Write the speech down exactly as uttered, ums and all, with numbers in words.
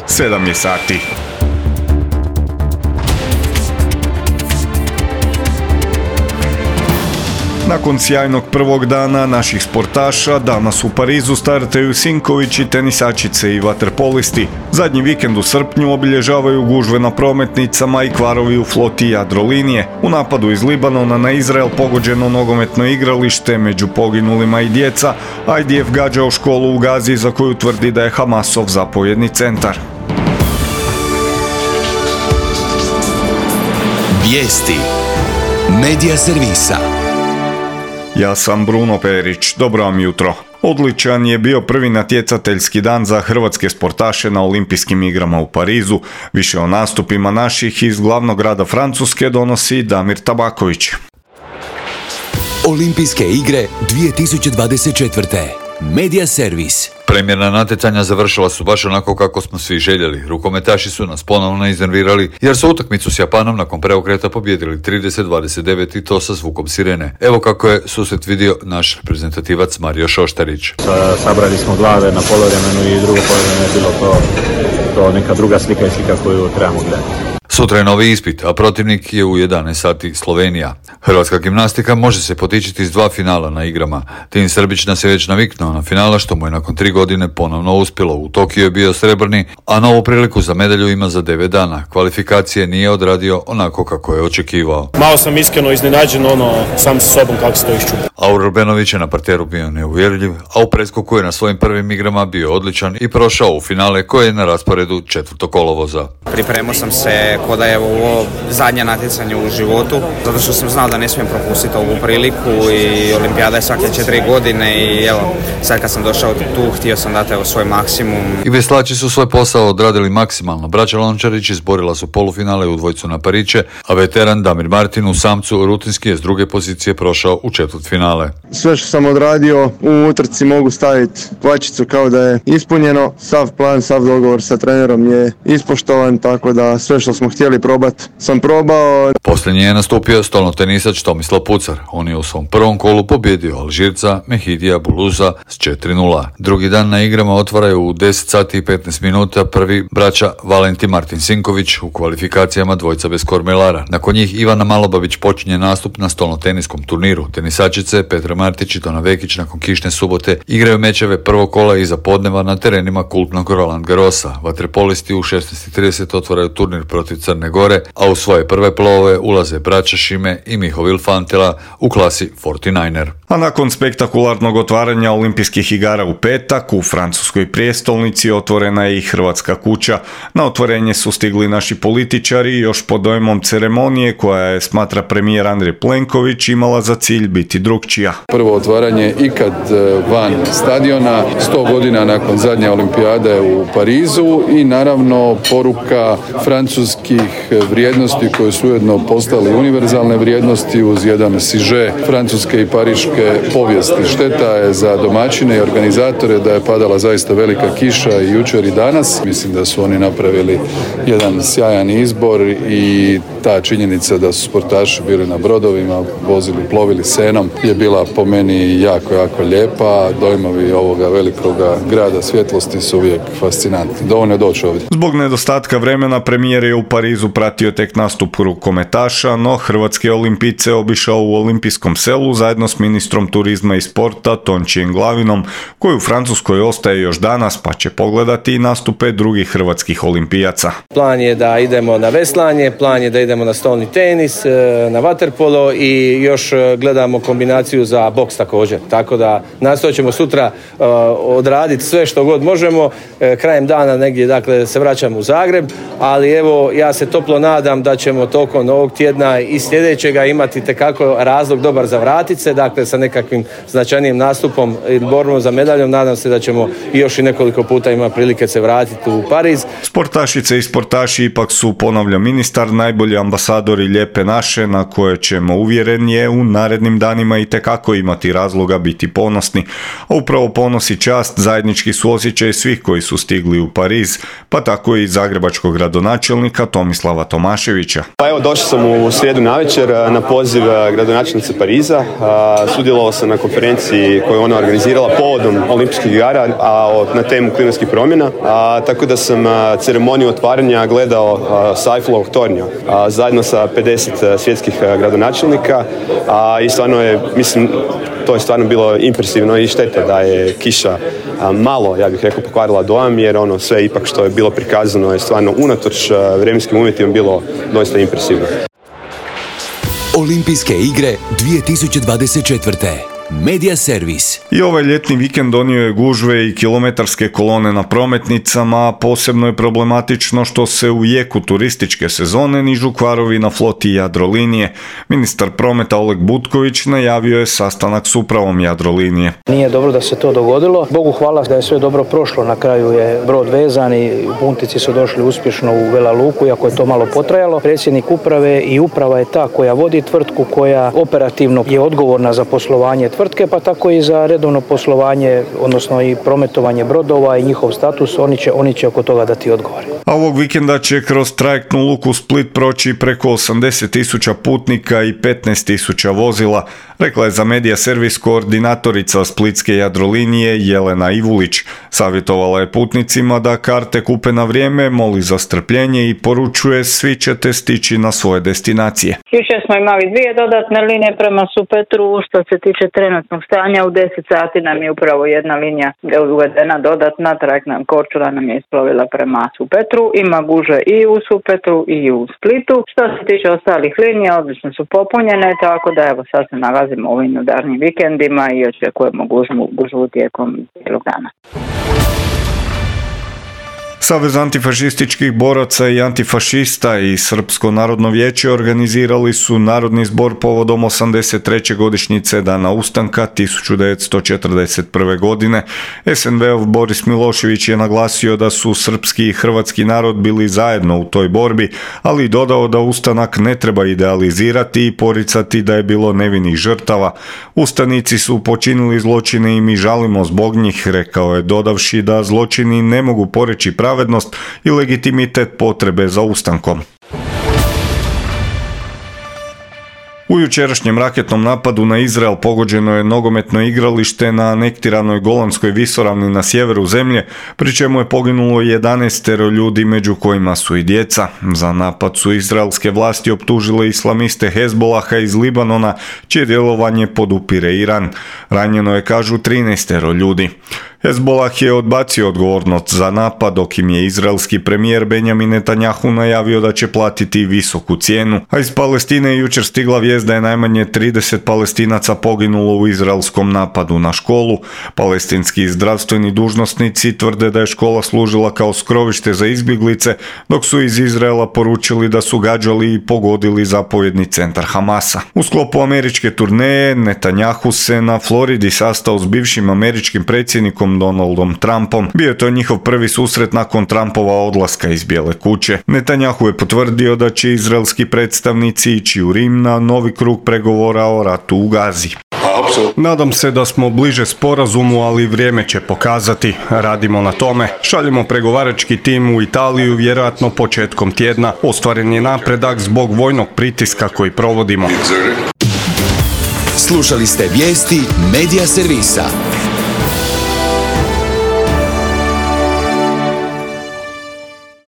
sedam je sati. Nakon sjajnog prvog dana naših sportaša, danas u Parizu startaju Sinkovići, tenisačice i vaterpolisti. Zadnji vikend u srpnju obilježavaju gužve na prometnicama i kvarovi u floti Jadrolinije. U napadu iz Libanona na Izrael pogođeno nogometno igralište, među poginulima i djeca, a I D F gađao školu u Gazi za koju tvrdi da je Hamasov zapovjedni centar. Vijesti Medija servisa. Ja sam Bruno Perić, dobro vam jutro. Odličan je bio prvi natjecateljski dan za hrvatske sportaše na olimpijskim igrama u Parizu. Više o nastupima naših iz glavnog grada Francuske donosi Damir Tabaković. Olimpijske igre dvije tisuće dvadeset četvrte. Medija servis. Premjerna natjecanja završila su baš onako kako smo svi željeli. Rukometaši su nas ponovno iznervirali jer su utakmicu s Japanom nakon preokreta pobijedili trideset dvadeset devet i to sa zvukom sirene. Evo kako je susret vidio naš reprezentativac Mario Šoštarić. Sabrali smo glave na poluvremenu i drugo poluvremenu je bilo to, to neka druga slika i slika koju trebamo gledati. Sutra je novi ispit, a protivnik je u jedanaest sati Slovenija. Hrvatska gimnastika može se potičiti s dva finala na igrama. Tin Srbić nas je već naviknuo na finala što mu je nakon tri godine ponovno uspjelo. U Tokiju je bio srebrni, a novu priliku za medalju ima za devet dana. Kvalifikacije nije odradio onako kako je očekivao. Malo sam iskreno iznenađen ono sam sa sobom kako se to iščupa. Aurel Benović je na parteru bio neuvjerljiv, a u preskoku je na svojim prvim igrama bio odličan i prošao u finale koje je na rasporedu četvrtog kolovoza. Pripremao sam se ko da je ovo zadnje natjecanje u životu, zato što sam znao da ne smijem propustiti ovu priliku i olimpijada je svake četiri godine i evo, sad kad sam došao tu, htio sam dati evo svoj maksimum. I veslači su svoj posao odradili maksimalno. Braća Lončarić izborila su polufinale u dvojcu na pariće, a veteran Damir Martin u samcu rutinski je s druge pozicije prošao u četvrtfinale. Sve što sam odradio u utrci mogu staviti kvačicu kao da je ispunjeno. Sav plan, sav dogovor sa trenerom je ispoštovan, tako da sve što smo htjeli probati sam probao. Posljednji je nastupio stolnotenisač Tomislav Pucar. On je u svom prvom kolu pobjedio Alžirca Mehidija Buluza s četiri nula. Drugi dan na igrama otvaraju u deset sati i petnaest minuta prvi braća Valentin Martin Sinković u kvalifikacijama dvojca bez kormilara. Nakon njih Ivana Malobavić počinje nastup na stolnoteniskom turniru. Tenisačice Petra Martić i Tona Vekić nakon kišne subote igraju mečeve prvog kola iza podneva na terenima kultnog Roland Garrosa. Vaterpolisti u šesnaest i trideset otvaraju turnir protiv Crne Gore, a u svoje prve plove ulaze braća Šime i Mihovil Fantela u klasi četrnaest er. A nakon spektakularnog otvaranja olimpijskih igara u petak, u francuskoj prijestolnici otvorena je i Hrvatska kuća. Na otvorenje su stigli naši političari još pod dojmom ceremonije koja je, smatra premijer Andrej Plenković, imala za cilj biti drukčija. Prvo otvaranje ikad van stadiona, sto godina nakon zadnje olimpijade u Parizu i naravno poruka francuskih vrijednosti koje su ujedno postale univerzalne vrijednosti uz jedan siže francuske i pariške povijesti. Šteta je za domaćine i organizatore da je padala zaista velika kiša i jučer i danas. Mislim da su oni napravili jedan sjajan izbor i ta činjenica da su sportaši bili na brodovima, vozili, plovili Senom je bila po meni jako, jako lijepa. Dojmovi ovoga velikoga grada svjetlosti su uvijek fascinantni. Dovoljno je doći ovdje. Zbog nedostatka vremena premijer je u Parizu pratio tek nastup rukometaša, no hrvatske olimpijce obišao u olimpijskom selu zajedno s ministrom turizma i sporta Tončijem Glavinom, koji u Francuskoj ostaje još danas, pa će pogledati i nastupe drugih hrvatskih olimpijaca. Plan je da idemo na veslanje, plan je da idemo na stolni tenis, na vaterpolo i još gledamo kombinaciju za boks također. Tako da nastojat ćemo sutra uh, odraditi sve što god možemo. E, krajem dana negdje dakle se vraćamo u Zagreb, ali evo ja se toplo nadam da ćemo tokom ovog tjedna i sljedećega imati tekako razlog dobar za vratit se, dakle sa nekakvim značajnijim nastupom i borbom za medaljom. Nadam se da ćemo još i nekoliko puta imati prilike se vratiti u Pariz. Sportašice i sportaši ipak su, ponavlja ministar, najbolji ambasadori lijepe naše na koje ćemo, uvjeren je, u narednim danima i tekako imati razloga biti ponosni. A upravo ponos i čast zajednički su osjećaj svih koji su stigli u Pariz, pa tako i zagrebačkog gradonačelnika Tomislava Tomaševića. Pa evo, došao sam u srijedu navečer na poziv gradonačelnice Pariza. Sudjelovao sam na konferenciji koju ona organizirala povodom olimpijskih igara, a na temu klimatskih promjena. A, tako da sam ceremoniju otvaranja gledao sa Eiffelovog tornja zajedno sa pedeset svjetskih gradonačelnika. A, I stvarno je, mislim, to je stvarno bilo impresivno i štete da je kiša a, malo, ja bih rekao, pokvarila dojam, jer ono sve ipak što je bilo prikazano je stvarno unatoč vremenskim uvjetima bilo doista impresivno. Olimpijske igre dvije tisuće dvadeset četvrte. Media Servis. I ovaj ljetni vikend donio je gužve i kilometarske kolone na prometnicama, a posebno je problematično što se u jeku turističke sezone nižu kvarovi na floti Jadrolinije. Ministar prometa Oleg Butković najavio je sastanak s upravom Jadrolinije. Nije dobro da se to dogodilo. Bogu hvala da je sve dobro prošlo. Na kraju je brod vezan i putnici su došli uspješno u Vela Luku, iako je to malo potrajalo. Predsjednik uprave i uprava je ta koja vodi tvrtku, koja operativno je odgovorna za poslovanje tvrtke, pa tako i za redovno poslovanje, odnosno i prometovanje brodova i njihov status, oni će, oni će oko toga dati odgovor. A ovog vikenda će kroz trajektnu luku Split proći preko osamdeset tisuća putnika i petnaest tisuća vozila, rekla je za Media Servis koordinatorica Splitske Jadrolinije Jelena Ivulić. Savjetovala je putnicima da karte kupe na vrijeme, moli za strpljenje i poručuje svi ćete stići na svoje destinacije. Jučer smo imali dvije dodatne linije prema Supetru. Što se tiče trenutnog stanja, u deset sati nam je upravo jedna linija uvedena dodatna, trajektna Korčula nam je isplovila prema Supetru. Ima guže i u Supetru i u Splitu. Što se tiče ostalih linija, odlično su popunjene, tako da evo sad se nalazimo u ovim udarnim vikendima i očekujemo gužvu, gužvu tijekom cijelog dana. Savez antifašističkih boraca i antifašista i Srpsko narodno vijeće organizirali su narodni zbor povodom osamdeset treće godišnjice Dana ustanka tisuću devetsto četrdeset prve. godine. es en ve-ov Boris Milošević je naglasio da su srpski i hrvatski narod bili zajedno u toj borbi, ali dodao da ustanak ne treba idealizirati i poricati da je bilo nevinih žrtava. Ustanici su počinili zločine i mi žalimo zbog njih, rekao je, dodavši da zločini ne mogu poreći pravednost i legitimitet potrebe za ustankom. U jučerašnjem raketnom napadu na Izrael pogođeno je nogometno igralište na anektiranoj Golanskoj visoravni na sjeveru zemlje, pri čemu je poginulo jedanaestero ljudi, među kojima su i djeca. Za napad su izraelske vlasti optužile islamiste Hezbolaha iz Libanona, čije djelovanje podupire Iran. Ranjeno je, kažu, trinaestero ljudi. Hezbolah je odbacio odgovornost za napad, dok im je izraelski premijer Benjamin Netanjahu najavio da će platiti visoku cijenu. A iz Palestine je jučer stigla vijest da je najmanje trideset Palestinaca poginulo u izraelskom napadu na školu. Palestinski zdravstveni dužnosnici tvrde da je škola služila kao skrovište za izbjeglice, dok su iz Izraela poručili da su gađali i pogodili zapovjedni centar Hamasa. U sklopu američke turneje Netanjahu se na Floridi sastao s bivšim američkim predsjednikom Donaldom Trumpom. Bio je to njihov prvi susret nakon Trumpova odlaska iz Bijele kuće. Netanjahu je potvrdio da će izraelski predstavnici ići u Rim na novi krug pregovora o ratu u Gazi. Nadam se da smo bliže sporazumu, ali vrijeme će pokazati. Radimo na tome. Šaljemo pregovarački tim u Italiju vjerojatno početkom tjedna. Ostvaren je napredak zbog vojnog pritiska koji provodimo. Slušali ste vijesti Media Servisa.